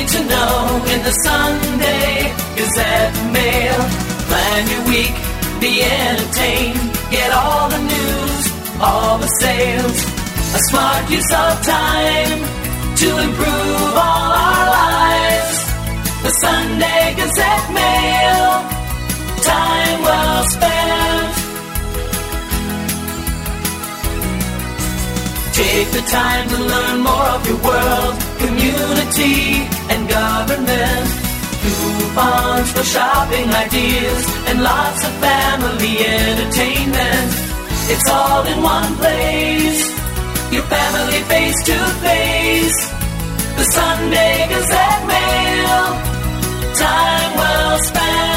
to know in the Sunday Gazette Mail. Plan your week, be entertained, get all the news, all the sales. A smart use of time to improve all our lives. The Sunday Gazette Mail, time well spent. Take the time to learn more of your world, community, and government. Coupons for shopping ideas and lots of family entertainment. It's all in one place, your family face to face. The Sunday Gazette Mail, time well spent.